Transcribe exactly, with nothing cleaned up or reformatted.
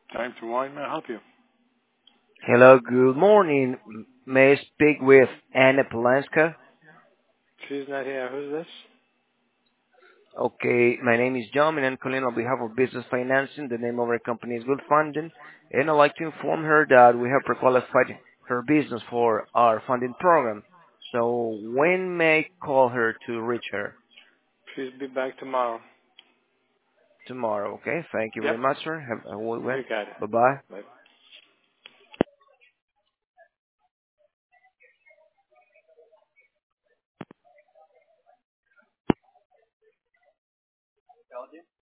Time to wine. May I help you? Hello, good morning. M- May I speak with Anna Polanska? She's not here. Who's this? Okay, my name is John and I'm calling on behalf of Business Financing. The name of our company is Good Funding. And I'd like to inform her that we have pre-qualified her business for our funding program. So when may I call her to reach her? She'll be back tomorrow. Tomorrow, okay? Thank you Yep. very much, sir. Have a good one. You got it. Bye-bye. Bye.